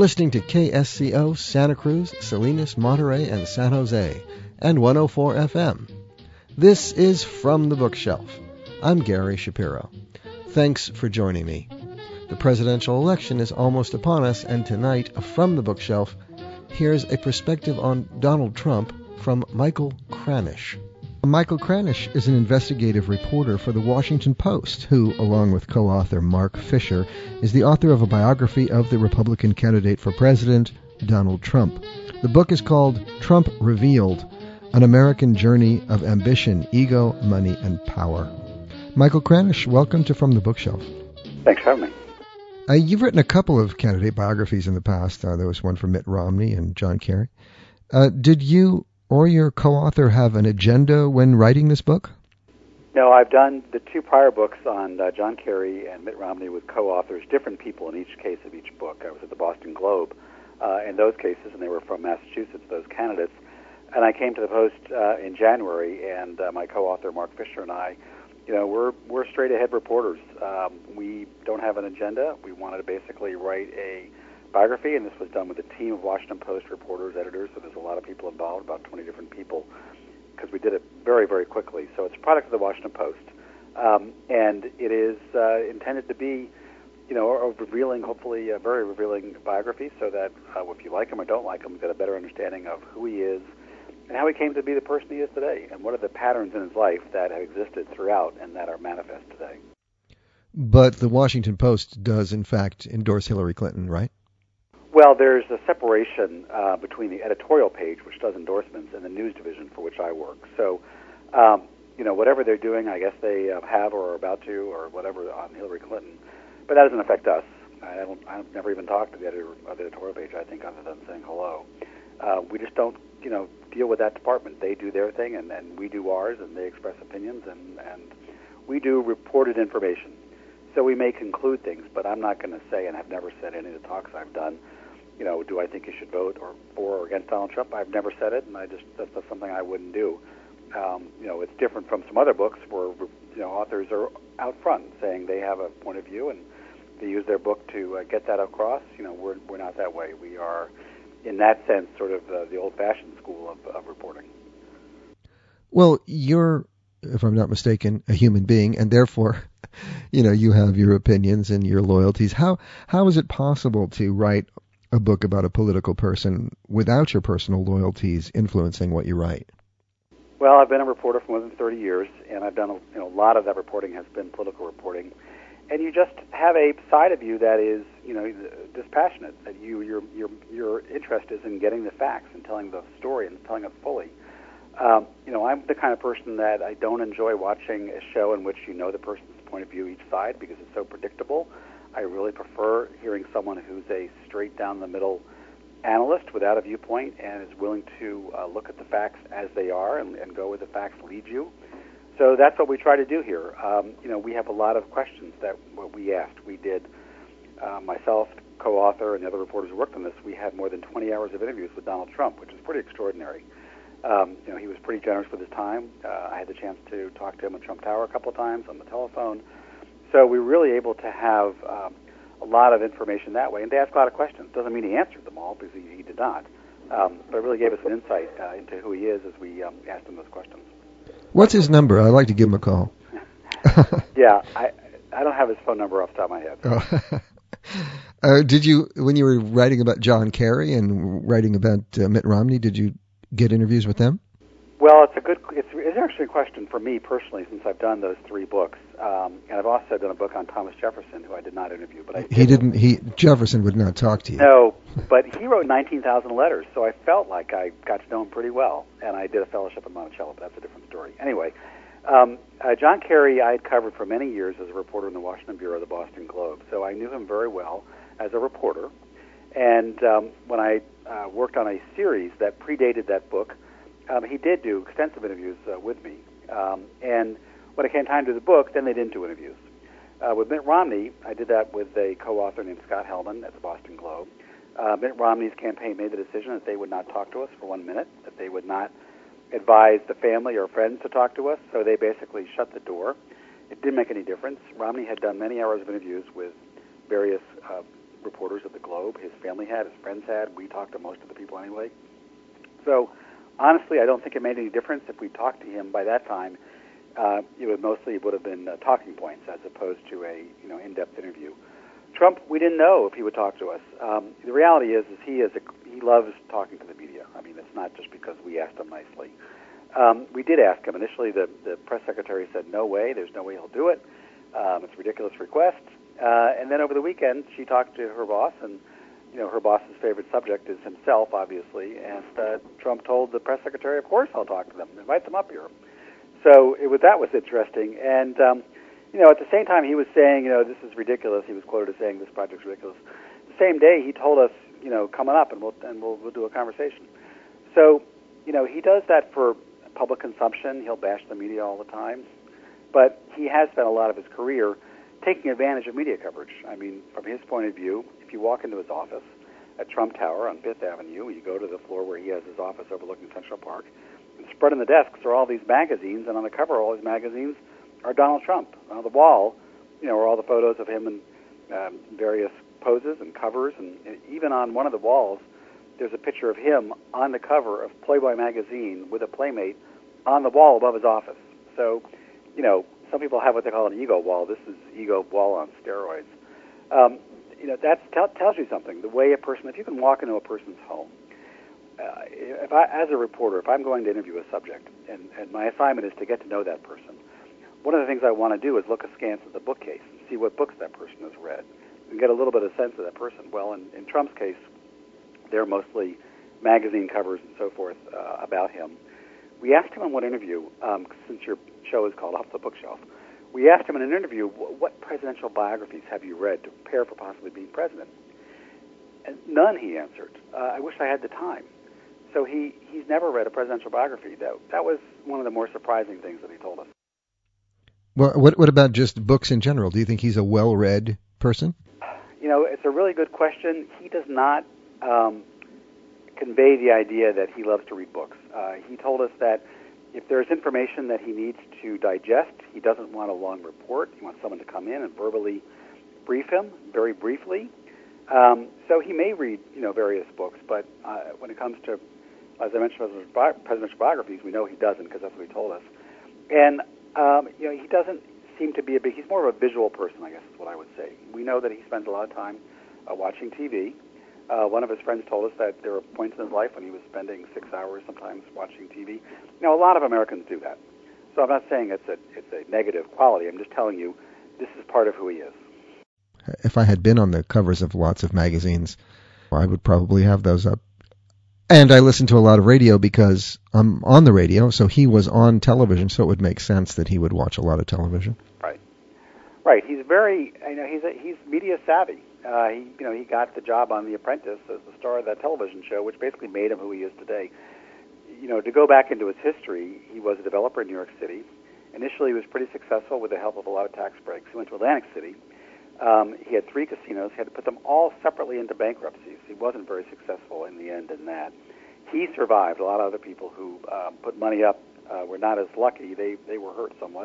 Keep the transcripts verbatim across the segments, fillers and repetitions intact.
listening to K S C O Santa Cruz, Salinas, Monterey, and San Jose, and one oh four F M. This is From the Bookshelf. I'm Gary Shapiro. Thanks for joining me. The presidential election is almost upon us, and tonight, From the Bookshelf, here's a perspective on Donald Trump from Michael Kranish. Michael Kranish is an investigative reporter for The Washington Post, who, along with co-author Mark Fisher, is the author of a biography of the Republican candidate for president, Donald Trump. The book is called Trump Revealed, An American Journey of Ambition, Ego, Money, and Power. Michael Kranish, welcome to From the Bookshelf. Thanks for having me. Uh, you've written a couple of candidate biographies in the past. Uh, there was one for Mitt Romney and John Kerry. Uh, did you or your co-author have an agenda when writing this book? No, I've done the two prior books on uh, John Kerry and Mitt Romney with co-authors, different people in each case of each book. I was at the Boston Globe uh, in those cases, and they were from Massachusetts, those candidates. And I came to the Post uh, in January, and uh, my co-author Mark Fisher and I, you know, we're we're straight-ahead reporters. Um, we don't have an agenda. We wanted to basically write a biography, and this was done with a team of Washington Post reporters, editors, so there's a lot of people involved, about twenty different people, because we did it very, very quickly. So it's a product of the Washington Post, um, and it is uh, intended to be, you know, a revealing, hopefully a very revealing biography, so that uh, if you like him or don't like him, you get a better understanding of who he is and how he came to be the person he is today, and what are the patterns in his life that have existed throughout and that are manifest today. But the Washington Post does, in fact, endorse Hillary Clinton, right? Well, there's a separation uh, between the editorial page, which does endorsements, and the news division for which I work. So, um, you know, whatever they're doing, I guess they uh, have or are about to, or whatever on Hillary Clinton. But that doesn't affect us. I don't. I've never even talked to the editor of the editorial page, I think, other than saying hello. Uh, we just don't, you know, deal with that department. They do their thing, and, and we do ours, and they express opinions, and, and we do reported information. So we may conclude things, but I'm not going to say, and I've never said any of the talks I've done, you know, do I think you should vote or for or against Donald Trump? I've never said it, and I just that's just something I wouldn't do. Um, you know, it's different from some other books where, you know, authors are out front saying they have a point of view and they use their book to uh, get that across. You know, we're we're not that way. We are, in that sense, sort of uh, the old-fashioned school of, of reporting. Well, you're, if I'm not mistaken, a human being, and therefore, you know, you have your opinions and your loyalties. How how is it possible to write a book about a political person without your personal loyalties influencing what you write? Well, I've been a reporter for more than thirty years, and I've done a, you know, a lot of that reporting has been political reporting. And you just have a side of you that is, you know, dispassionate. That you, your, your, your interest is in getting the facts and telling the story and telling it fully. Um, you know, I'm the kind of person that I don't enjoy watching a show in which you know the person's point of view each side because it's so predictable. I really prefer hearing someone who's a straight-down-the-middle analyst without a viewpoint and is willing to uh, look at the facts as they are and, and go where the facts lead you. So that's what we try to do here. Um, you know, we have a lot of questions that what we asked. We did, uh, myself, co-author, and the other reporters who worked on this, we had more than twenty hours of interviews with Donald Trump, which is pretty extraordinary. Um, you know, he was pretty generous with his time. Uh, I had the chance to talk to him at Trump Tower a couple of times on the telephone. So we were really able to have um, a lot of information that way. And they asked a lot of questions. Doesn't mean he answered them all, because he, he did not. Um, but it really gave us an insight uh, into who he is as we um, asked him those questions. What's his number? I'd like to give him a call. yeah, I I don't have his phone number off the top of my head. Oh. uh, did you, when you were writing about John Kerry and writing about uh, Mitt Romney, did you get interviews with them? Well, it's a good, it's, it's actually a question for me personally, since I've done those three books, um, and I've also done a book on Thomas Jefferson, who I did not interview. But I he didn't. He Jefferson would not talk to you. No, but he wrote nineteen thousand letters, so I felt like I got to know him pretty well, and I did a fellowship at Monticello, but that's a different story. Anyway, um, uh, John Kerry I had covered for many years as a reporter in the Washington Bureau of the Boston Globe, so I knew him very well as a reporter. And um, when I uh, worked on a series that predated that book, Um, he did do extensive interviews uh, with me. Um, and when it came time to do the book, then they didn't do interviews. Uh, with Mitt Romney, I did that with a co-author named Scott Hellman at the Boston Globe. Uh, Mitt Romney's campaign made the decision that they would not talk to us for one minute, that they would not advise the family or friends to talk to us, so they basically shut the door. It didn't make any difference. Romney had done many hours of interviews with various uh, reporters of the Globe. His family had, his friends had. We talked to most of the people anyway. So, honestly, I don't think it made any difference if we talked to him by that time. Uh, it would mostly would have been uh, talking points as opposed to a you know in-depth interview. Trump, we didn't know if he would talk to us. Um, the reality is, is he is a, he loves talking to the media. I mean, it's not just because we asked him nicely. Um, we did ask him. Initially, the, the press secretary said, no way, there's no way he'll do it. Um, it's a ridiculous request. Uh, and then over the weekend, she talked to her boss, and you know her boss's favorite subject is himself, obviously. And uh, Trump told the press secretary, of course I'll talk to them. Invite them up here. So it was, that was interesting. And, um, you know, at the same time he was saying, you know, this is ridiculous. He was quoted as saying this project's ridiculous. The same day he told us, you know, coming up and we'll and we'll, we'll do a conversation. So, you know, he does that for public consumption. He'll bash the media all the time. But he has spent a lot of his career taking advantage of media coverage. I mean, from his point of view, if you walk into his office at Trump Tower on Fifth Avenue, you go to the floor where he has his office overlooking Central Park, and spread on the desks are all these magazines, and on the cover of all these magazines are Donald Trump. On the wall, you know, are all the photos of him in um, various poses and covers, and even on one of the walls, there's a picture of him on the cover of Playboy magazine with a Playmate on the wall above his office. So, you know, some people have what they call an ego wall. This is ego wall on steroids. Um, you know, that tell, tells you something. The way a person, if you can walk into a person's home, uh, if I, as a reporter, if I'm going to interview a subject, and, and my assignment is to get to know that person, one of the things I want to do is look askance at the bookcase and see what books that person has read and get a little bit of sense of that person. Well, in, in Trump's case, they're mostly magazine covers and so forth uh, about him. We asked him in one interview, um, since your show is called Off the Bookshelf, we asked him in an interview, what presidential biographies have you read to prepare for possibly being president? And none, he answered. Uh, I wish I had the time. So he, he's never read a presidential biography. That, that was one of the more surprising things that he told us. Well, what, what about just books in general? Do you think he's a well-read person? You know, it's a really good question. He does not um, convey the idea that he loves to read books. Uh, he told us that if there's information that he needs to digest, he doesn't want a long report. He wants someone to come in and verbally brief him, very briefly. Um, so he may read, you know, various books, but uh, when it comes to, as I mentioned, presidential biographies, we know he doesn't because that's what he told us. And um, you know, he doesn't seem to be a big. He's more of a visual person, I guess, is what I would say. We know that he spends a lot of time uh, watching T V. Uh, one of his friends told us that there were points in his life when he was spending six hours sometimes watching T V. Now, a lot of Americans do that. So I'm not saying it's a it's a negative quality. I'm just telling you this is part of who he is. If I had been on the covers of lots of magazines, I would probably have those up. And I listen to a lot of radio because I'm on the radio, so he was on television, so it would make sense that he would watch a lot of television. Right. Right. He's very, you know, he's a, he's media savvy. Uh, he, you know, he got the job on The Apprentice as the star of that television show, which basically made him who he is today. You know, to go back into his history, he was a developer in New York City. Initially, he was pretty successful with the help of a lot of tax breaks. He went to Atlantic City. Um, he had three casinos. He had to put them all separately into bankruptcies. He wasn't very successful in the end in that. He survived. A lot of other people who uh, put money up uh, were not as lucky. They they were hurt somewhat,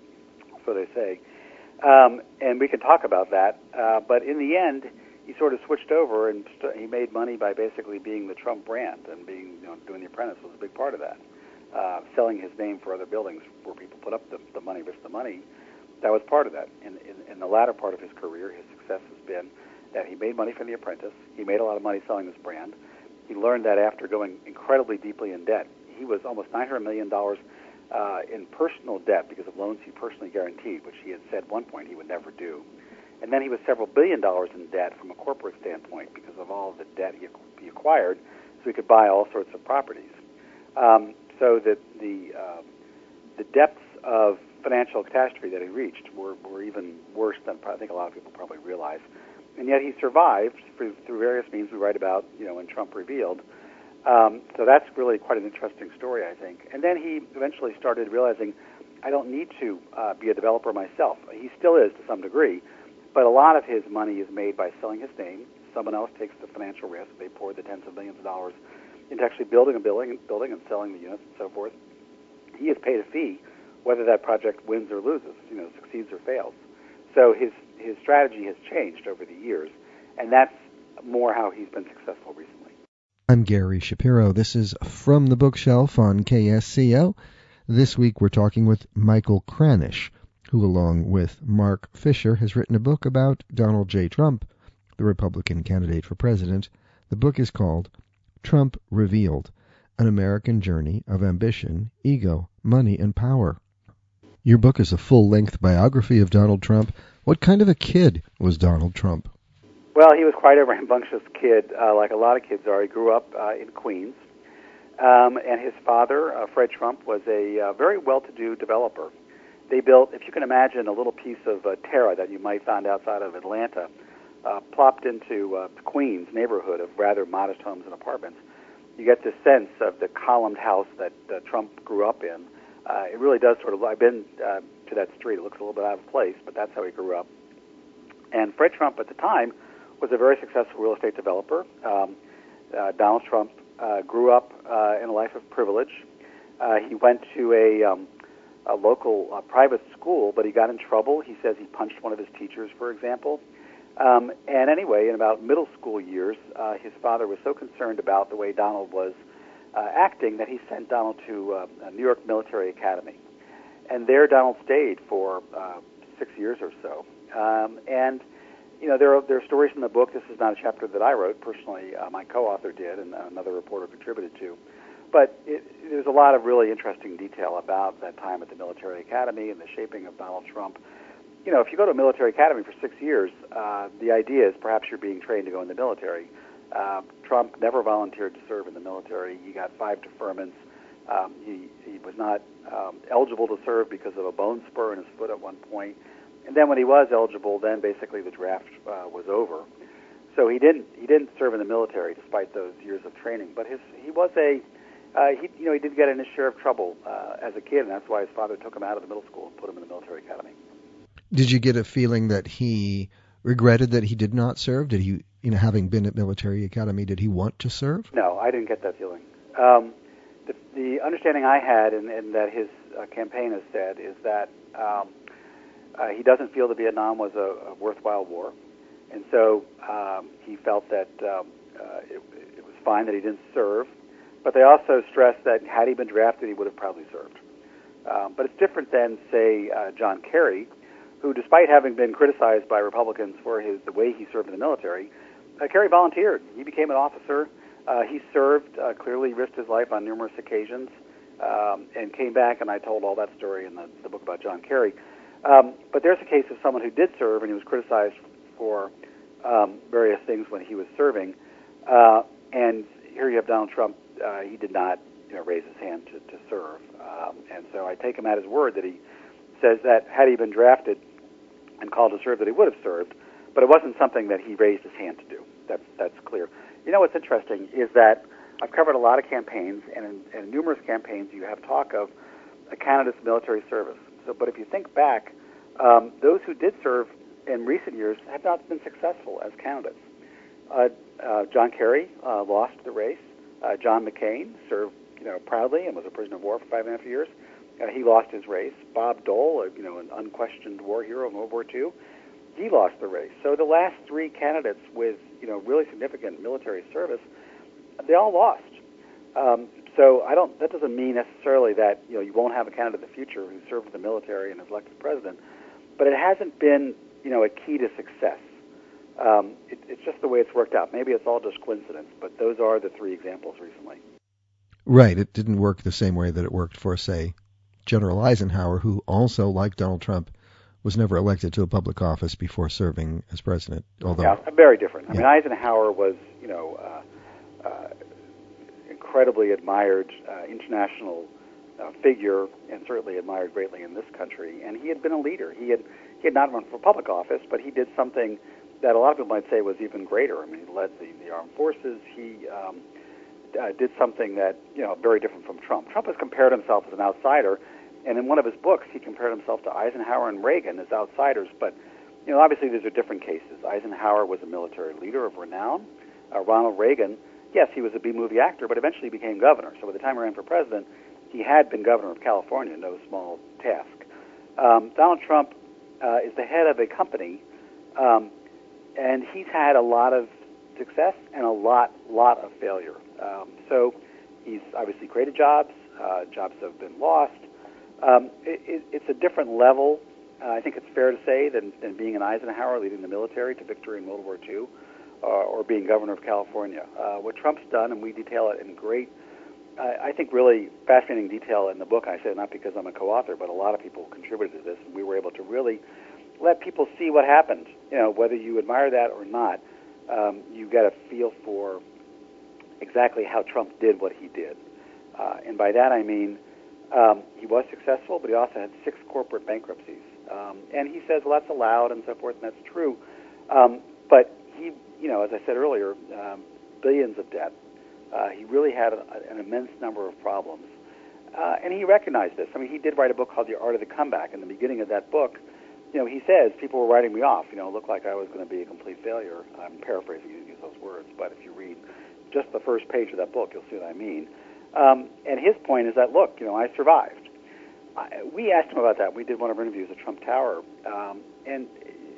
so they say. Um, and we can talk about that. Uh, but in the end, he sort of switched over, and st- he made money by basically being the Trump brand, and being, you know, doing The Apprentice was a big part of that. Uh, selling his name for other buildings where people put up the, the money, risk the money. That was part of that. In, in, in the latter part of his career, his success has been that he made money from The Apprentice. He made a lot of money selling his brand. He learned that after going incredibly deeply in debt. He was almost nine hundred million dollars uh, in personal debt because of loans he personally guaranteed, which he had said at one point he would never do. And then he was several billion dollars in debt from a corporate standpoint because of all of the debt he, he acquired, so he could buy all sorts of properties. Um, so that the uh, the depths of financial catastrophe that he reached were, were even worse than I think a lot of people probably realize. And yet he survived through, through various means we write about, you know, in Trump Revealed. Um, so that's really quite an interesting story, I think. And then he eventually started realizing, I don't need to uh, be a developer myself. He still is to some degree, but a lot of his money is made by selling his name. Someone else takes the financial risk. They pour the tens of millions of dollars into actually building a building, building and selling the units and so forth. He has paid a fee whether that project wins or loses, you know, succeeds or fails. So his his strategy has changed over the years, And that's more how he's been successful recently. I'm Gary Shapiro. This is From the Bookshelf on K S C O. This week we're talking with Michael Kranish, who along with Mark Fisher has written a book about Donald J. Trump, the Republican candidate for president. The book is called Trump Revealed, An American Journey of Ambition, Ego, Money, and Power. Your book is a full-length biography of Donald Trump. What kind of a kid was Donald Trump? Well, he was quite a rambunctious kid, uh, like a lot of kids are. He grew up uh, in Queens, um, and his father, uh, Fred Trump, was a uh, very well-to-do developer. They built, if you can imagine, a little piece of uh, terra that you might find outside of Atlanta, uh, plopped into uh, Queens neighborhood of rather modest homes and apartments. You get this sense of the columned house that uh, Trump grew up in. Uh, it really does sort of, I've been uh, to that street. It looks a little bit out of place, but that's how he grew up. And Fred Trump at the time was a very successful real estate developer. Um, uh, Donald Trump uh, grew up uh, in a life of privilege. Uh, he went to a, um, a local uh, private school, but he got in trouble. He says he punched one of his teachers, for example. Um, and anyway, in about middle school years, uh, his father was so concerned about the way Donald was uh, acting that he sent Donald to uh, a New York Military Academy. And there Donald stayed for uh, six years or so. Um, and You know, there are, there are stories in the book. This is not a chapter that I wrote. Personally, uh, my co-author did, and another reporter contributed to. But it, there's a lot of really interesting detail about that time at the military academy and the shaping of Donald Trump. You know, if you go to a military academy for six years, uh, the idea is perhaps you're being trained to go in the military. Uh, Trump never volunteered to serve in the military. He got five deferments. Um, he, he was not um, eligible to serve because of a bone spur in his foot at one point. And then when he was eligible, then basically the draft uh, was over. So he didn't he didn't serve in the military despite those years of training. But his he was a uh, he you know he did get in his share of trouble uh, as a kid, and that's why his father took him out of the middle school and put him in the military academy. Did you get a feeling that he regretted that he did not serve? Did he, you know, having been at military academy, did he want to serve? No, I didn't get that feeling. Um, the, the understanding I had, and, and that his uh, campaign has said, is that um, uh, he doesn't feel that Vietnam was a, a worthwhile war, and so um, he felt that um, uh, it, it was fine that he didn't serve. But they also stressed that had he been drafted, he would have probably served. Um, but it's different than, say, uh, John Kerry, who, despite having been criticized by Republicans for his the way he served in the military, uh, Kerry volunteered. He became an officer. Uh, he served, uh, clearly risked his life on numerous occasions, um, and came back, and I told all that story in the, the book about John Kerry. Um, but there's a case of someone who did serve, and he was criticized for um, various things when he was serving. Uh, and here you have Donald Trump. Uh, he did not you know, raise his hand to, to serve. Um, and so I take him at his word that he says that had he been drafted and called to serve, that he would have served, but it wasn't something that he raised his hand to do. That's that's clear. You know what's interesting is that I've covered a lot of campaigns, and in, in numerous campaigns you have talk of a candidate's military service. So, but if you think back, um, those who did serve in recent years have not been successful as candidates. Uh, uh, John Kerry uh, lost the race. Uh, John McCain served, you know, proudly and was a prisoner of war for five and a half years. Uh, he lost his race. Bob Dole, uh, you know, an unquestioned war hero in World War Two, he lost the race. So the last three candidates with, you know, really significant military service, they all lost. Um, so I don't. That doesn't mean necessarily that you know you won't have a candidate in the future who served in the military and is elected president, but it hasn't been, you know, a key to success. Um, it, it's just the way it's worked out. Maybe it's all just coincidence, but those are the three examples recently. Right. It didn't work the same way that it worked for, say, General Eisenhower, who also, like Donald Trump, was never elected to a public office before serving as president. Although, yeah, very different. I yeah. mean, Eisenhower was, you know, uh, uh, incredibly admired uh, international uh, figure, and certainly admired greatly in this country. And he had been a leader. He had he had not run for public office, but he did something that a lot of people might say was even greater. I mean, he led the, the armed forces. He um, uh, did something that, you know, very different from Trump. Trump has compared himself as an outsider, and in one of his books, he compared himself to Eisenhower and Reagan as outsiders. But, you know, obviously these are different cases. Eisenhower was a military leader of renown. Uh, Ronald Reagan, yes, he was a B-movie actor, but eventually became governor. So by the time he ran for president, he had been governor of California, no small task. Um, Donald Trump uh, is the head of a company, um, and he's had a lot of success and a lot, lot of failure. Um, so he's obviously created jobs. Uh, jobs have been lost. Um, it, it, it's a different level, uh, I think it's fair to say, than, than being an Eisenhower leading the military to victory in World War Two, uh, or being governor of California. Uh, what Trump's done, and we detail it in great, uh, I think really fascinating detail in the book. I say it not because I'm a co-author, but a lot of people contributed to this, and we were able to really let people see what happened. You know, whether you admire that or not, um, you get a feel for exactly how Trump did what he did. Uh, and by that I mean um, he was successful, but he also had six corporate bankruptcies. Um, and he says, well, that's allowed and so forth, and that's true. Um, but he, you know, as I said earlier, um, billions of debt. Uh, he really had a, an immense number of problems. Uh, and he recognized this. I mean, he did write a book called The Art of the Comeback. In the beginning of that book, you know, he says, people were writing me off. You know, it looked like I was going to be a complete failure. I'm paraphrasing, you use those words, but if you read just the first page of that book, you'll see what I mean. Um, and his point is that, look, you know, I survived. I, we asked him about that. We did one of our interviews at Trump Tower um, and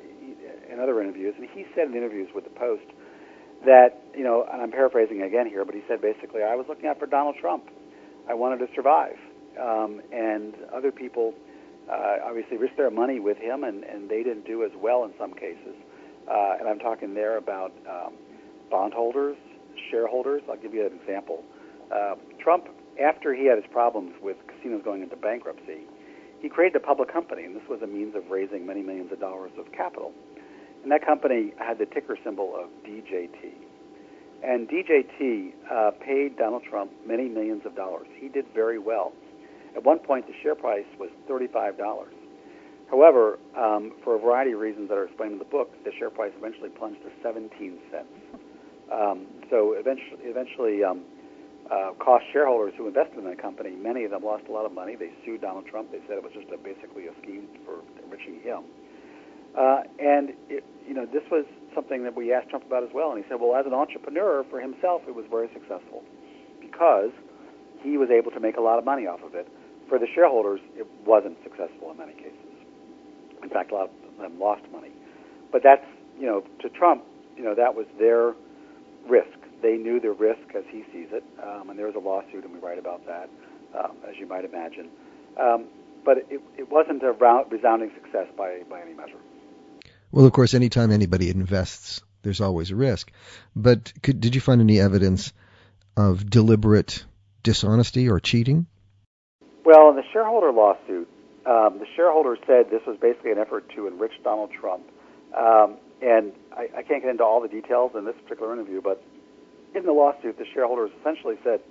and other interviews, and he said in interviews with the Post that, you know, and I'm paraphrasing again here, but he said basically, I was looking out for Donald Trump. I wanted to survive. Um, and other people uh, obviously risked their money with him, and, and they didn't do as well in some cases. Uh, and I'm talking there about um, bondholders, shareholders. I'll give you an example. Uh, Trump, after he had his problems with casinos going into bankruptcy, he created a public company, and this was a means of raising many millions of dollars of capital. And that company had the ticker symbol of D J T. And D J T uh, paid Donald Trump many millions of dollars. He did very well. At one point, the share price was thirty-five dollars. However, um, for a variety of reasons that are explained in the book, the share price eventually plunged to seventeen cents. Um, so eventually, eventually um, uh, cost shareholders who invested in that company, many of them lost a lot of money. They sued Donald Trump. They said it was just a, basically a scheme for enriching him. Uh, and, it, you know, this was something that we asked Trump about as well. And he said, well, as an entrepreneur, for himself, it was very successful because he was able to make a lot of money off of it. For the shareholders, it wasn't successful in many cases. In fact, a lot of them lost money. But that's, you know, to Trump, you know, that was their risk. They knew the risk as he sees it, um, and there was a lawsuit, and we write about that, um, as you might imagine. Um, but it, it wasn't a resounding success by, by any measure. Well, of course, anytime anybody invests, there's always a risk. But could, did you find any evidence of deliberate dishonesty or cheating? Well, in the shareholder lawsuit, um, the shareholders said this was basically an effort to enrich Donald Trump. Um, and I, I can't get into all the details in this particular interview, but in the lawsuit, the shareholders essentially said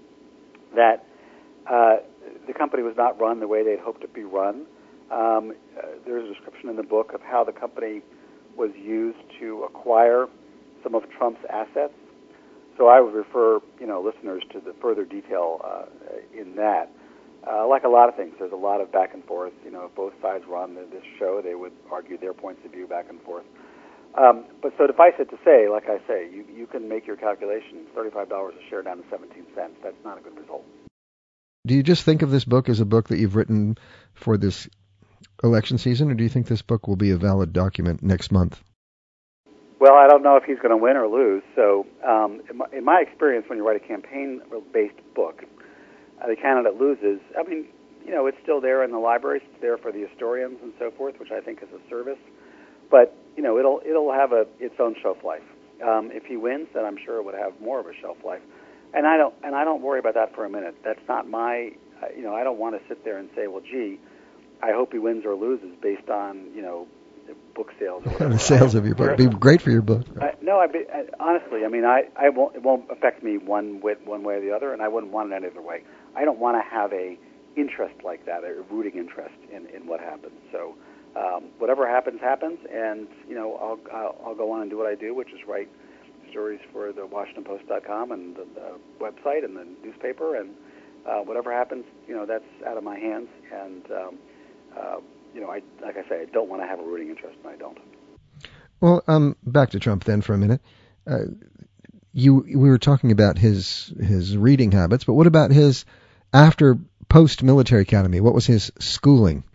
that uh, the company was not run the way they'd hoped it be run. Um, uh, there's a description in the book of how the company was used to acquire some of Trump's assets. So I would refer, you know, listeners to the further detail uh, in that. Uh, like a lot of things, there's a lot of back and forth. You know, if both sides were on this show, they would argue their points of view back and forth. Um, but so suffice it to say, like I say, you, you can make your calculations, thirty-five dollars a share down to seventeen cents. That's not a good result. Do you just think of this book as a book that you've written for this election season, or do you think this book will be a valid document next month? Well, I don't know if he's going to win or lose. So um, in, my, in my experience, when you write a campaign-based book, uh, the candidate loses. I mean, you know, it's still there in the libraries. It's there for the historians and so forth, which I think is a service. But, you know, it'll it'll have a its own shelf life. Um, if he wins, then I'm sure it would have more of a shelf life. And I don't and I don't worry about that for a minute. That's not my, uh, you know, I don't want to sit there and say, well, gee, I hope he wins or loses based on, you know, book sales or whatever. The sales of your book. It'd be great for your book. I, no, I, be, I honestly, I mean, I, I won't. It won't affect me one whit, one way or the other, and I wouldn't want it any other way. I don't want to have a interest like that, a rooting interest in, in what happens. So um, whatever happens, happens, and you know, I'll, I'll I'll go on and do what I do, which is write stories for the Washington Post dot com and the, the website and the newspaper, and uh, whatever happens, you know, that's out of my hands, and um, uh, you know, I like I say, I don't want to have a rooting interest, and I don't. Well, um, back to Trump then for a minute. Uh, you we were talking about his his reading habits, but what about his after post military academy? What was his schooling?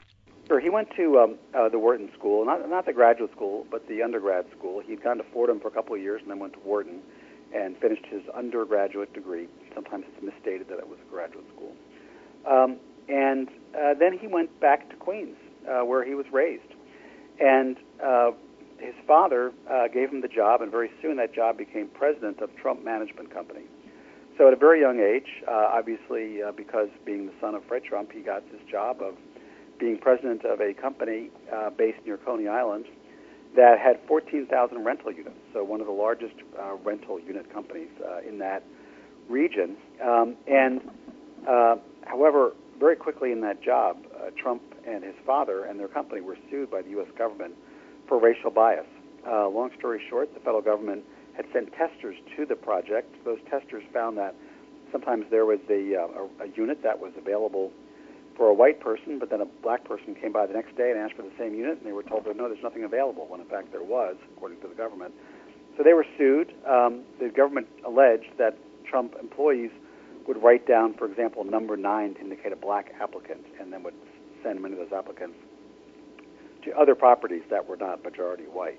Sure. He went to um, uh, the Wharton School, not not the graduate school, but the undergrad school. He'd gone to Fordham for a couple of years and then went to Wharton and finished his undergraduate degree. Sometimes it's misstated that it was a graduate school. Um, and uh, then he went back to Queens, uh, where he was raised. And uh, his father uh, gave him the job, and very soon that job became president of Trump Management Company. So at a very young age, uh, obviously uh, because being the son of Fred Trump, he got this job of being president of a company uh, based near Coney Island that had fourteen thousand rental units, so one of the largest uh, rental unit companies uh, in that region. Um, and, uh, however, very quickly in that job, uh, Trump and his father and their company were sued by the U S government for racial bias. Uh, long story short, the federal government had sent testers to the project. Those testers found that sometimes there was a, uh, a, a unit that was available for a white person, but then a black person came by the next day and asked for the same unit, and they were told that no, there's nothing available, when in fact there was, according to the government. So they were sued. Um, the government alleged that Trump employees would write down, for example, number nine to indicate a black applicant, and then would send many of those applicants to other properties that were not majority white.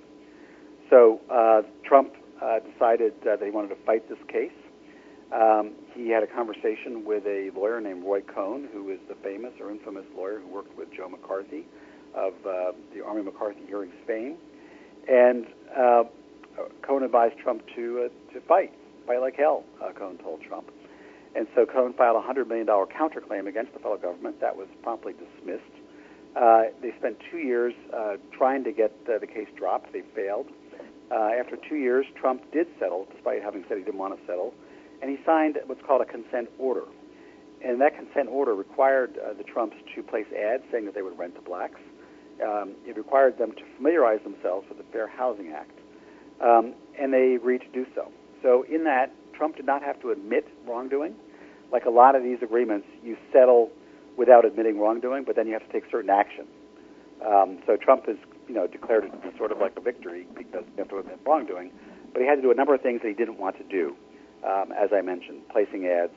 So uh, Trump uh, decided uh, that he wanted to fight this case. Um, he had a conversation with a lawyer named Roy Cohn, who is the famous or infamous lawyer who worked with Joe McCarthy of uh, the Army McCarthy hearings fame. And uh, Cohn advised Trump to uh, to fight, fight like hell, uh, Cohn told Trump. And so Cohn filed a one hundred million dollars counterclaim against the federal government. That was promptly dismissed. Uh, they spent two years uh, trying to get uh, the case dropped. They failed. Uh, after two years, Trump did settle, despite having said he didn't want to settle. And he signed what's called a consent order. And that consent order required uh, the Trumps to place ads saying that they would rent to blacks. Um, it required them to familiarize themselves with the Fair Housing Act. Um, and they agreed to do so. So in that, Trump did not have to admit wrongdoing. Like a lot of these agreements, you settle without admitting wrongdoing, but then you have to take certain action. Um, so Trump has, you know, declared it to be sort of like a victory because you have to admit wrongdoing. But he had to do a number of things that he didn't want to do. Um, as I mentioned, placing ads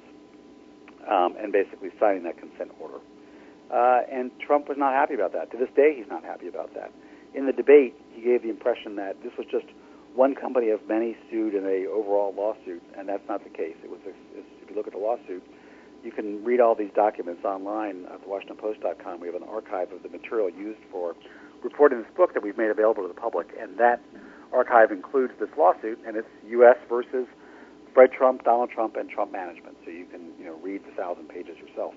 um, and basically signing that consent order. Uh, and Trump was not happy about that. To this day, he's not happy about that. In the debate, he gave the impression that this was just one company of many sued in a overall lawsuit, and that's not the case. It was, a, if you look at the lawsuit, you can read all these documents online at the Washington Post dot com. We have an archive of the material used for reporting this book that we've made available to the public, and that archive includes this lawsuit, and it's U S versus Fred Trump, Donald Trump, and Trump Management. So you can, you know, read the thousand pages yourself.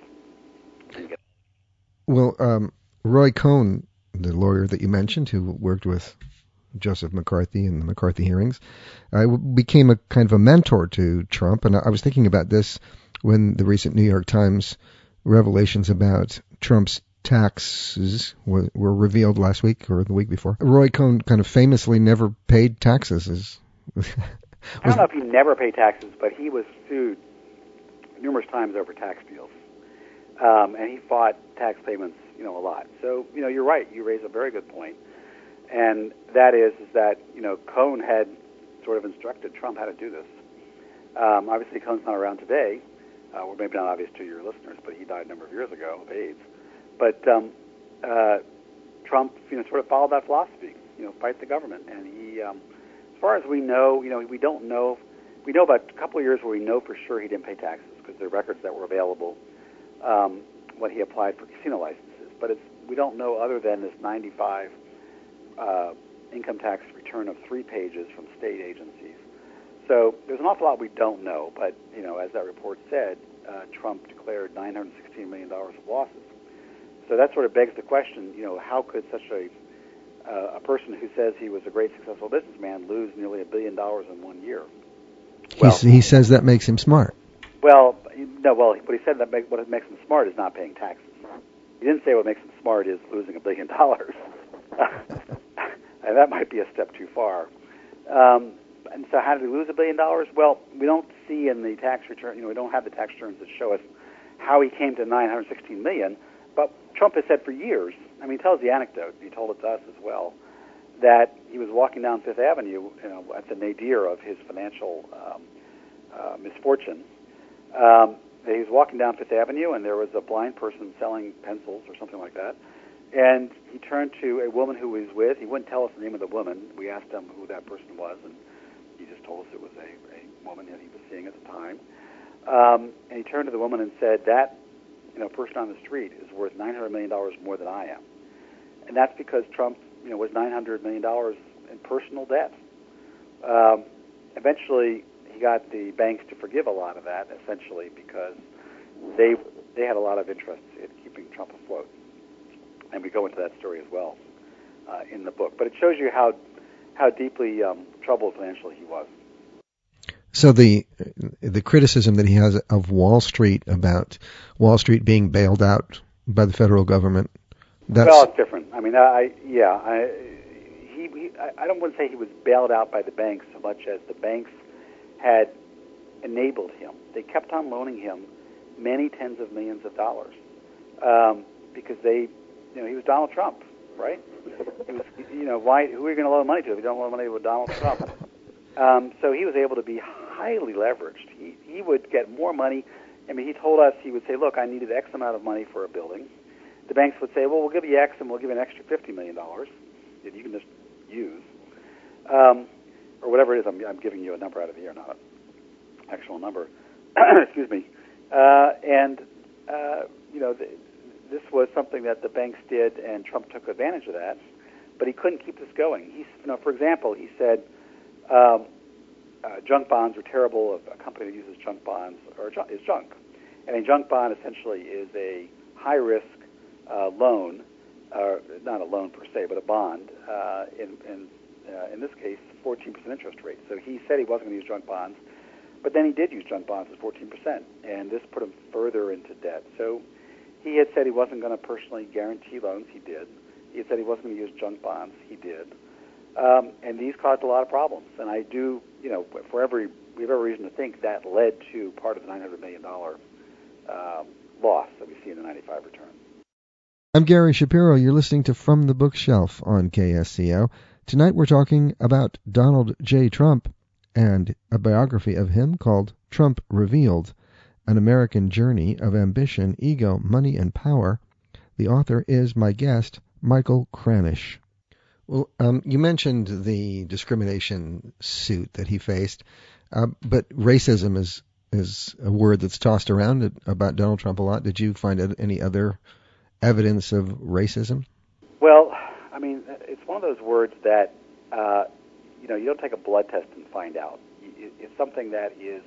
Well, um, Roy Cohn, the lawyer that you mentioned, who worked with Joseph McCarthy in the McCarthy hearings, uh, became a kind of a mentor to Trump. And I was thinking about this when the recent New York Times revelations about Trump's taxes were, were revealed last week or the week before. Roy Cohn kind of famously never paid taxes. As I don't know if he never paid taxes, but he was sued numerous times over tax deals. Um, and he fought tax payments, you know, a lot. So, you know, you're right. You raise a very good point. And that is, is that, you know, Cohn had sort of instructed Trump how to do this. Um, obviously, Cohn's not around today, uh, or maybe not obvious to your listeners, but he died a number of years ago of AIDS. But um, uh, Trump, you know, sort of followed that philosophy, you know, fight the government. And he... Um, As far as we know, you know, we don't know. We know about a couple of years where we know for sure he didn't pay taxes because there are records that were available um, when he applied for casino licenses. But it's, we don't know other than this ninety-five uh, income tax return of three pages from state agencies. So there's an awful lot we don't know. But, you know, as that report said, uh, Trump declared nine hundred sixteen million dollars of losses. So that sort of begs the question, you know, how could such a Uh, a person who says he was a great successful businessman lose nearly a billion dollars in one year? Well, he, he says that makes him smart. Well, no. Well, what he said that make, what makes him smart is not paying taxes. He didn't say what makes him smart is losing a billion dollars, and that might be a step too far. Um, and so, how did he lose a billion dollars? Well, we don't see in the tax return. You know, we don't have the tax returns that show us how he came to nine hundred sixteen million. But Trump has said for years. I mean, he tells the anecdote, he told it to us as well, that he was walking down Fifth Avenue, you know, at the nadir of his financial um, uh, misfortune. Um, he was walking down Fifth Avenue, and there was a blind person selling pencils or something like that. And he turned to a woman who he was with. He wouldn't tell us the name of the woman. We asked him who that person was, and he just told us it was a, a woman that he was seeing at the time. Um, and he turned to the woman and said, that you know, person on the street is worth nine hundred million dollars more than I am. And that's because Trump you know, was nine hundred million dollars in personal debt. Um, eventually, he got the banks to forgive a lot of that, essentially, because they they had a lot of interest in keeping Trump afloat. And we go into that story as well uh, in the book. But it shows you how how deeply um, troubled financially he was. So the the criticism that he has of Wall Street, about Wall Street being bailed out by the federal government, that's... Well, it's different. I mean, I yeah, I, he, he I don't want to say he was bailed out by the banks so much as the banks had enabled him. They kept on loaning him many tens of millions of dollars um, because they, you know, he was Donald Trump, right? He was, you know, why? Who are you going to loan money to if you don't loan money to Donald Trump? Um, so he was able to be highly leveraged. He he would get more money. I mean, he told us, he would say, look, I needed X amount of money for a building. The banks would say, well, we'll give you X and we'll give you an extra fifty million dollars that you can just use. Um, or whatever it is, I'm, I'm giving you a number out of the air, not an actual number. Excuse me. Uh, and, uh, you know, the, this was something that the banks did, and Trump took advantage of that. But he couldn't keep this going. He, you know, for example, he said um, uh, junk bonds are terrible. A company that uses junk bonds or junk, is junk. And a junk bond essentially is a high-risk uh, loan, uh, not a loan per se, but a bond. Uh, in in, uh, in this case, fourteen percent interest rate. So he said he wasn't going to use junk bonds, but then he did use junk bonds at fourteen percent, and this put him further into debt. So he had said he wasn't going to personally guarantee loans. He did. He had said he wasn't going to use junk bonds. He did. Um, and these caused a lot of problems. And I do, you know, for every, we have every reason to think that led to part of the nine hundred million dollars um, loss that we see in the ninety-five return. I'm Gary Shapiro. You're listening to From the Bookshelf on K S C O. Tonight we're talking about Donald J. Trump and a biography of him called Trump Revealed, An American Journey of Ambition, Ego, Money, and Power. The author is my guest, Michael Kranish. Well, um, you mentioned the discrimination suit that he faced, uh, but racism is is a word that's tossed around about Donald Trump a lot. Did you find any other evidence of racism? Well, I mean, it's one of those words that, uh, you know, you don't take a blood test and find out. It's something that is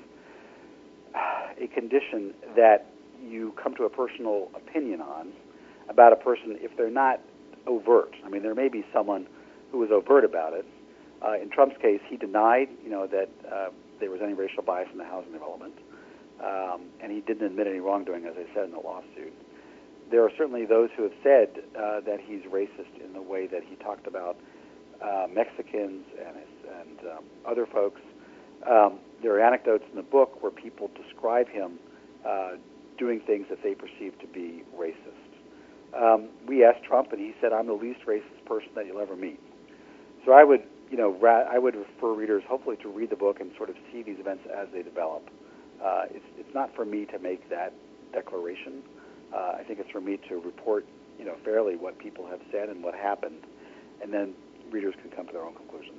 a condition that you come to a personal opinion on about a person if they're not overt. I mean, there may be someone who was overt about it. Uh, in Trump's case, he denied, you know, that uh, there was any racial bias in the housing development, um, and he didn't admit any wrongdoing, as I said in the lawsuit. There are certainly those who have said uh, that he's racist in the way that he talked about uh, Mexicans and, and um, other folks. Um, there are anecdotes in the book where people describe him uh, doing things that they perceive to be racist. Um, we asked Trump, and he said, "I'm the least racist person that you'll ever meet." So I would, you know, ra- I would refer readers hopefully to read the book and sort of see these events as they develop. Uh, it's, it's not for me to make that declaration. Uh, I think it's for me to report, you know, fairly what people have said and what happened, and then readers can come to their own conclusions.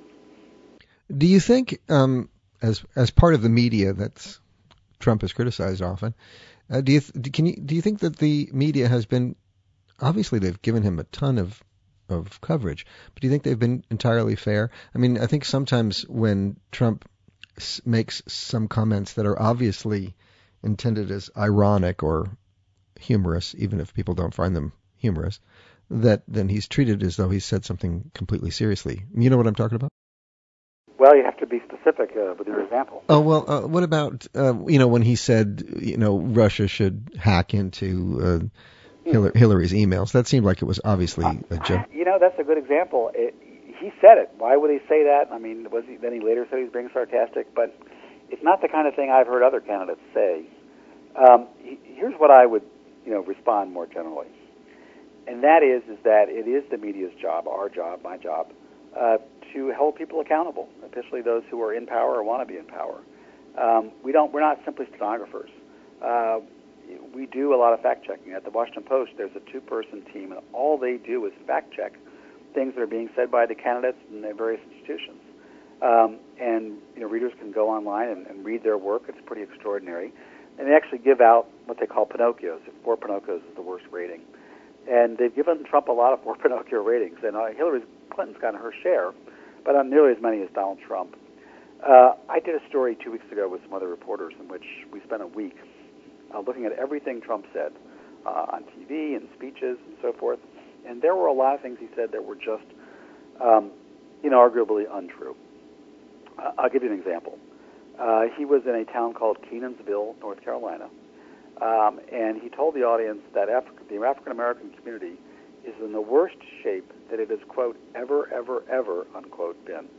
Do you think, um, as as part of the media that's Trump is criticized often, uh, do you th- can you do you think that the media has been, obviously they've given him a ton of of coverage, but do you think they've been entirely fair? I mean, I think sometimes when Trump s- makes some comments that are obviously intended as ironic or humorous, even if people don't find them humorous, that then he's treated as though he said something completely seriously. You know what I'm talking about? Well, you have to be specific uh, with your example. Oh, well, uh, what about, uh, you know, when he said, you know, Russia should hack into uh, Hillary, Hillary's emails? That seemed like it was obviously a joke. You know, that's a good example. It, he said it. Why would he say that? I mean, was he, then he later said he was being sarcastic, but it's not the kind of thing I've heard other candidates say. Um, he, here's what I would, you know, respond more generally. And that is, is that it is the media's job, our job, my job, uh, to hold people accountable, especially those who are in power or want to be in power. Um, we don't, we're not simply stenographers. Uh, we do a lot of fact-checking. At the Washington Post, there's a two-person team, and all they do is fact-check things that are being said by the candidates in their various institutions. Um, and you know, readers can go online and, and read their work. It's pretty extraordinary. And they actually give out what they call Pinocchios. Four Pinocchios is the worst rating. And they've given Trump a lot of four Pinocchio ratings. And uh, Hillary Clinton's gotten her share, but not nearly as many as Donald Trump. Uh, I did a story two weeks ago with some other reporters in which we spent a week uh, looking at everything Trump said uh, on T V and speeches and so forth. And there were a lot of things he said that were just um, inarguably untrue. Uh, I'll give you an example. Uh, he was in a town called Kenansville, North Carolina, um, and he told the audience that Afri- the African-American community is in the worst shape that it has, quote, ever, ever, ever, unquote, been.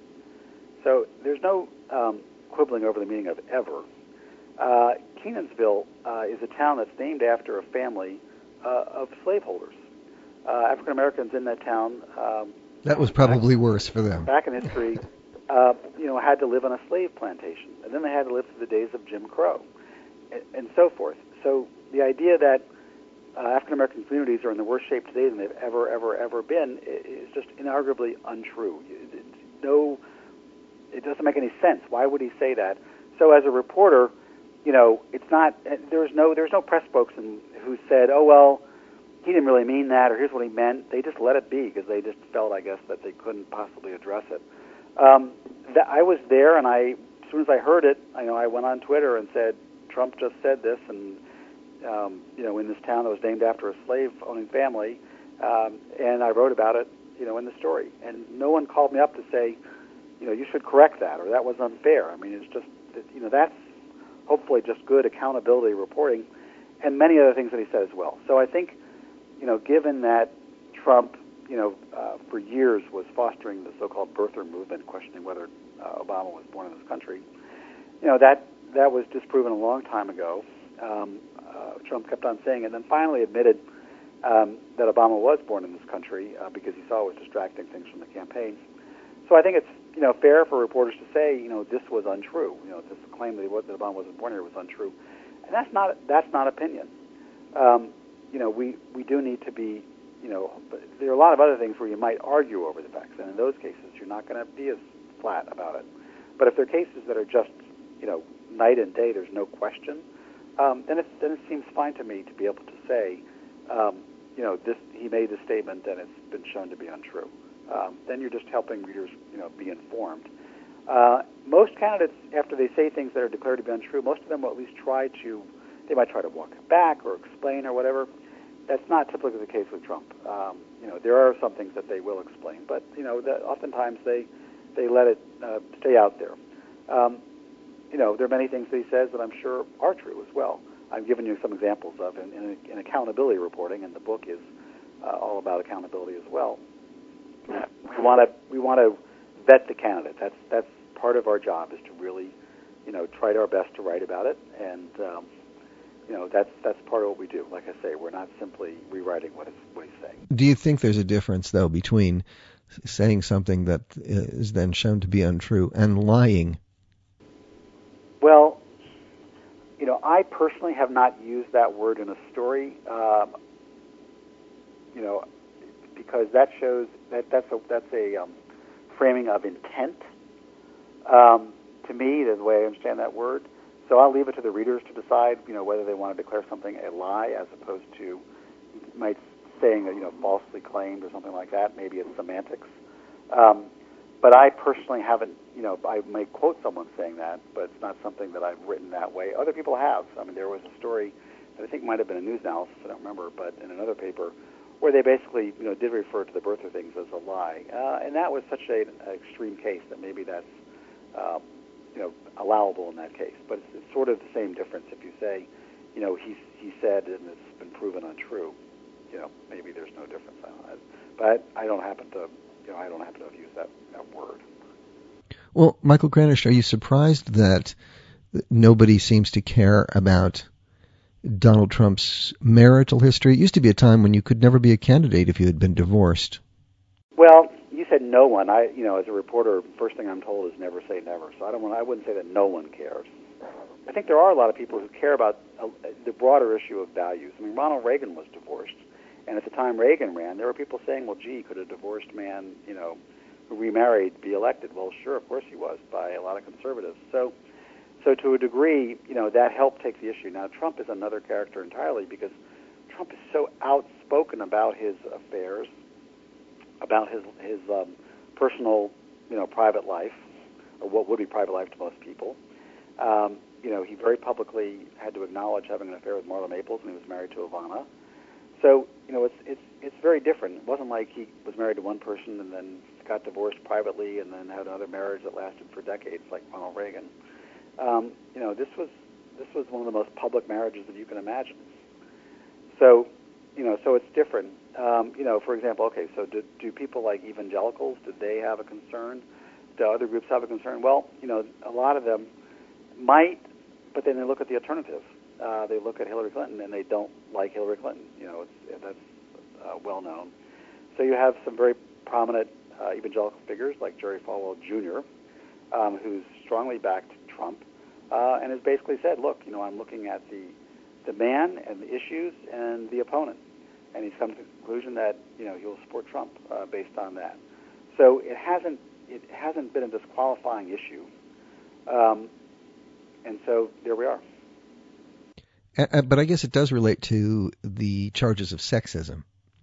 So there's no um, quibbling over the meaning of ever. Uh, Kenansville uh, is a town that's named after a family uh, of slaveholders. Uh, African-Americans in that town... Um, that was probably back, worse for them. Back in history... Uh, you know, had to live on a slave plantation, and then they had to live through the days of Jim Crow, and, and so forth. So the idea that uh, African American communities are in the worst shape today than they've ever, ever, ever been is just inarguably untrue. No, it doesn't make any sense. Why would he say that? So as a reporter, you know, it's not. There's no. There's no press spokesman who said, "Oh well, he didn't really mean that," or "Here's what he meant." They just let it be because they just felt, I guess, that they couldn't possibly address it. Um, that I was there, and I, as soon as I heard it, I you know I went on Twitter and said, Trump just said this, and um, you know, in this town that was named after a slave-owning family, um, and I wrote about it, you know, in the story. And no one called me up to say, you know, you should correct that, or that was unfair. I mean, it's just, you know, that's hopefully just good accountability reporting, and many other things that he said as well. So I think, you know, given that Trump, you know, uh, for years was fostering the so-called birther movement, questioning whether uh, Obama was born in this country. You know, that that was disproven a long time ago. Um, uh, Trump kept on saying it, and then finally admitted um, that Obama was born in this country uh, because he saw it was distracting things from the campaign. So I think it's, you know, fair for reporters to say, you know, this was untrue. You know, this claim that, he was, that Obama wasn't born here was untrue, and that's not that's not opinion. Um, you know, we we do need to be. You know, but there are a lot of other things where you might argue over the facts, and in those cases, you're not going to be as flat about it. But if there are cases that are just, you know, night and day, there's no question, um, then, it, then it seems fine to me to be able to say, um, you know, this he made this statement and it's been shown to be untrue. Um, then you're just helping readers, you know, be informed. Uh, most candidates, after they say things that are declared to be untrue, most of them will at least try to, they might try to walk it back or explain or whatever. That's not typically the case with Trump. Um, you know, there are some things that they will explain, but you know, that oftentimes they they let it uh, stay out there. Um, you know, there are many things that he says that I'm sure are true as well. I've given you some examples of in, in, in accountability reporting, and the book is uh, all about accountability as well. We want to we want to vet the candidate. That's that's part of our job, is to really, you know, try our best to write about it, and um, you know, that's that's part of what we do. Like I say, we're not simply rewriting what, it's, what he's saying. Do you think there's a difference, though, between saying something that is then shown to be untrue and lying? Well, you know, I personally have not used that word in a story, um, you know, because that shows that that's a that's a um, framing of intent. Um, to me, the way I understand that word. So I'll leave it to the readers to decide, you know, whether they want to declare something a lie as opposed to might saying that, you know, falsely claimed or something like that. Maybe it's semantics. Um, but I personally haven't, you know, I may quote someone saying that, but it's not something that I've written that way. Other people have. I mean, there was a story that I think might have been a news analysis, I don't remember, but in another paper where they basically, you know, did refer to the birther things as a lie. Uh, and that was such a, an extreme case that maybe that's, uh, you know, allowable in that case. But it's, it's sort of the same difference if you say, you know, he he said and it's been proven untrue. You know, maybe there's no difference. I don't know. But I don't happen to, you know, I don't happen to have used that, that word. Well, Michael Kranish, are you surprised that nobody seems to care about Donald Trump's marital history? It used to be a time when you could never be a candidate if you had been divorced. Well, you said no one. I, you know, as a reporter, first thing I'm told is never say never. So I don't want. I wouldn't say that no one cares. I think there are a lot of people who care about uh, the broader issue of values. I mean, Ronald Reagan was divorced, and at the time Reagan ran, there were people saying, well, gee, could a divorced man, you know, who remarried be elected? Well, sure, of course he was, by a lot of conservatives. So, so to a degree, you know, that helped take the issue. Now, Trump is another character entirely because Trump is so outspoken about his affairs, about his his um, personal, you know, private life, or what would be private life to most people. Um, you know, he very publicly had to acknowledge having an affair with Marla Maples when he was married to Ivana. So, you know, it's it's it's very different. It wasn't like he was married to one person and then got divorced privately and then had another marriage that lasted for decades, like Ronald Reagan. Um, you know, this was this was one of the most public marriages that you can imagine. So, you know, so it's different. Um, you know, for example, okay, so do, do people like evangelicals, did they have a concern? Do other groups have a concern? Well, you know, a lot of them might, but then they look at the alternative. Uh, they look at Hillary Clinton and they don't like Hillary Clinton. You know, it's, that's uh, well known. So you have some very prominent uh, evangelical figures like Jerry Falwell Junior, um, who's strongly backed Trump uh, and has basically said, look, you know, I'm looking at the the man and the issues and the opponent. And he's come to the conclusion that, you know, he'll support Trump uh, based on that. So it hasn't it hasn't been a disqualifying issue. Um, and so there we are. Uh, but I guess it does relate to the charges of sexism.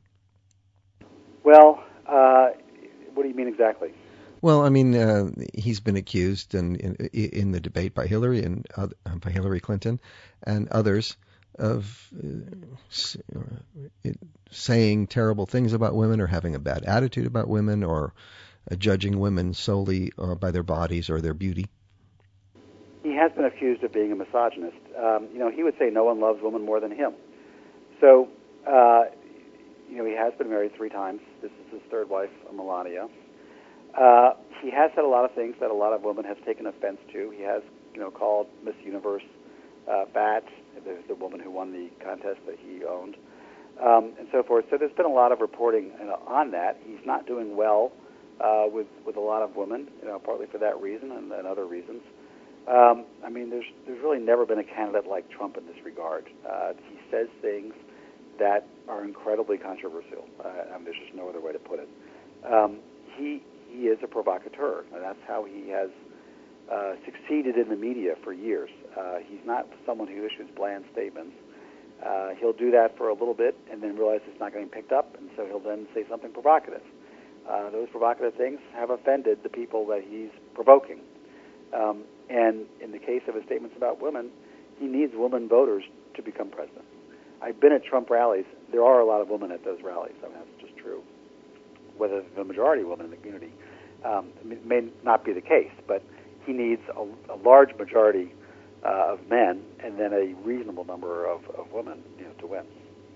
Well, uh, what do you mean exactly? Well, I mean, uh, he's been accused in, in, in the debate by Hillary and uh, by Hillary Clinton and others of uh, saying terrible things about women or having a bad attitude about women or uh, judging women solely uh, by their bodies or their beauty. He has been accused of being a misogynist. Um, you know, he would say no one loves women more than him. So, uh, you know, he has been married three times. This is his third wife, Melania. Uh, he has said a lot of things that a lot of women have taken offense to. He has, you know, called Miss Universe uh, fat, the, the woman who won the contest that he owned, um, and so forth. So there's been a lot of reporting on that. He's not doing well uh, with with a lot of women, you know, partly for that reason and, and other reasons. Um, I mean, there's there's really never been a candidate like Trump in this regard. Uh, he says things that are incredibly controversial. Uh, I mean, there's just no other way to put it. Um, he he is a provocateur, and that's how he has uh, succeeded in the media for years. Uh, he's not someone who issues bland statements. Uh, he'll do that for a little bit and then realize it's not getting picked up, and so he'll then say something provocative. Uh, those provocative things have offended the people that he's provoking. Um, and in the case of his statements about women, he needs women voters to become president. I've been at Trump rallies. There are a lot of women at those rallies. I mean, that's just true. Whether the majority of women in the community um, may not be the case, but he needs a, a large majority uh, of men and then a reasonable number of, of women, you know, to win.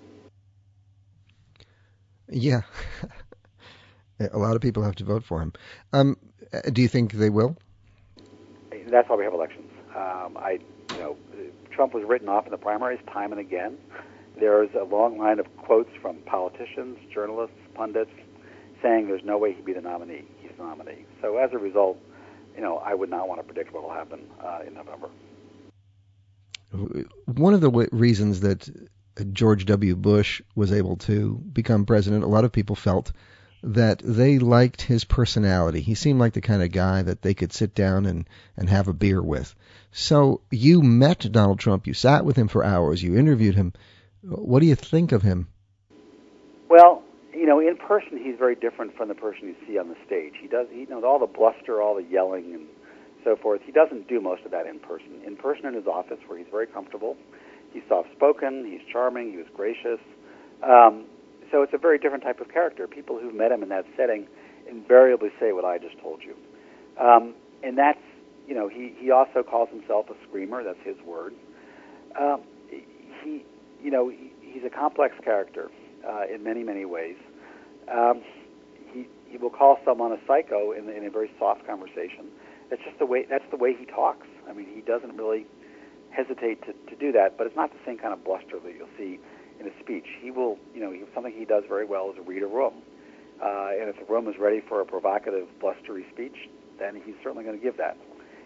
Yeah. A lot of people have to vote for him. Um, do you think they will? That's why we have elections. Um, I, you know, Trump was written off in the primaries time and again. There's a long line of quotes from politicians, journalists, pundits, saying there's no way he'd be the nominee. He's the nominee. So as a result, you know, I would not want to predict what will happen uh, in November. One of the w- reasons that George W. Bush was able to become president, a lot of people felt that they liked his personality. He seemed like the kind of guy that they could sit down and, and have a beer with. So you met Donald Trump. You sat with him for hours. You interviewed him. What do you think of him? Well, you know, in person, he's very different from the person you see on the stage. He does, he knows all the bluster, all the yelling, and so forth. He doesn't do most of that in person. In person, in his office, where he's very comfortable, he's soft-spoken, he's charming, he was gracious. Um, so it's a very different type of character. People who've met him in that setting invariably say what I just told you. Um, and that's, you know, he, he also calls himself a screamer. That's his word. Um, he, you know, he, he's a complex character uh, in many, many ways. Um, he he will call someone a psycho in, in a very soft conversation. That's just the way. That's the way he talks. I mean, he doesn't really hesitate to, to do that. But it's not the same kind of bluster that you'll see in a speech. He will, you know, he, something he does very well is read a room. Uh, and if the room is ready for a provocative, blustery speech, then he's certainly going to give that.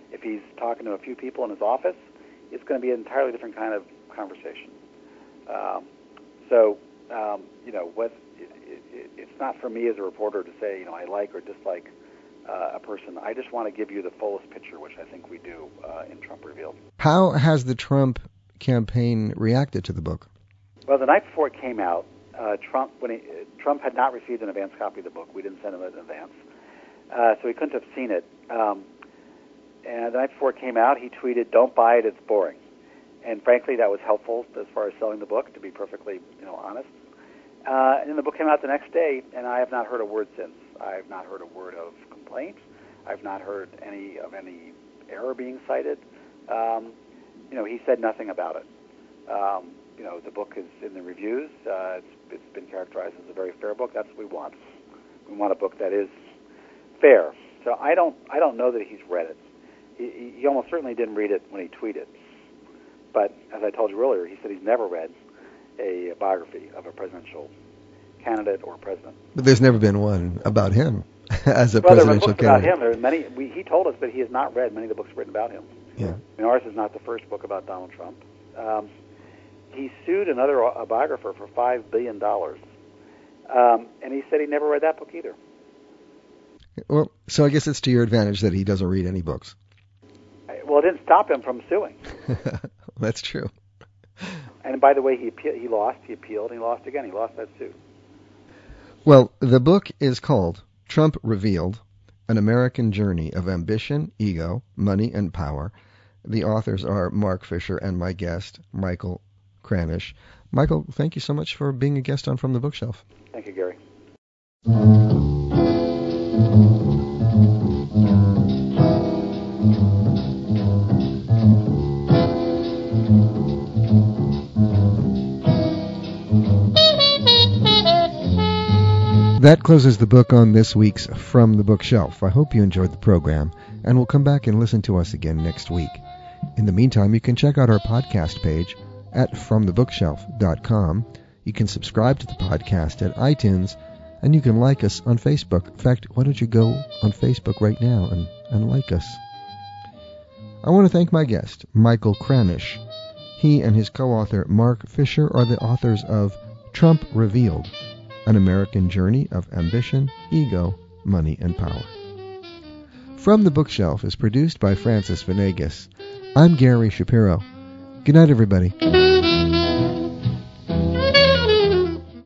If he's talking to a few people in his office, it's going to be an entirely different kind of conversation. Um, so, um, you know, what, it, it, it's not for me as a reporter to say, you know, I like or dislike uh, a person. I just want to give you the fullest picture, which I think we do uh, in Trump Revealed. How has the Trump campaign reacted to the book? Well, the night before it came out, uh, Trump when he, Trump had not received an advance copy of the book. We didn't send him it in advance, uh, so he couldn't have seen it. Um, and the night before it came out, he tweeted, "Don't buy it; it's boring." And frankly, that was helpful as far as selling the book, to be perfectly, you know, honest. Uh, and then the book came out the next day, and I have not heard a word since. I have not heard a word of complaint. I've not heard any of any error being cited. Um, you know, he said nothing about it. Um, you know, the book is in the reviews. Uh, it's, it's been characterized as a very fair book. That's what we want. We want a book that is fair. So I don't, I don't know that he's read it. He, he almost certainly didn't read it when he tweeted. But as I told you earlier, he said he's never read a biography of a presidential candidate or president. But there's never been one about him as a well, presidential there are books candidate. about him. There are many. We, he told us that he has not read many of the books written about him. Yeah. I mean, ours is not the first book about Donald Trump. Um, he sued another a biographer for five billion dollars, um, and he said he never read that book either. Well, so I guess it's to your advantage that he doesn't read any books. Well, it didn't stop him from suing. That's true. And by the way, he appeal, he lost, he appealed, and he lost again. He lost that suit. Well, the book is called Trump Revealed, An American Journey of Ambition, Ego, Money, and Power. The authors are Mark Fisher and my guest, Michael Kranish. Michael, thank you so much for being a guest on From the Bookshelf. Thank you, Gary. That closes the book on this week's From the Bookshelf. I hope you enjoyed the program, and will come back and listen to us again next week. In the meantime, you can check out our podcast page at from the bookshelf dot com. You can subscribe to the podcast at iTunes, and you can like us on Facebook. In fact, why don't you go on Facebook right now and, and like us? I want to thank my guest, Michael Kranish. He and his co-author, Mark Fisher, are the authors of Trump Revealed, An American Journey of Ambition, Ego, Money, and Power. From the Bookshelf is produced by Francis Venegas. I'm Gary Shapiro. Good night, everybody.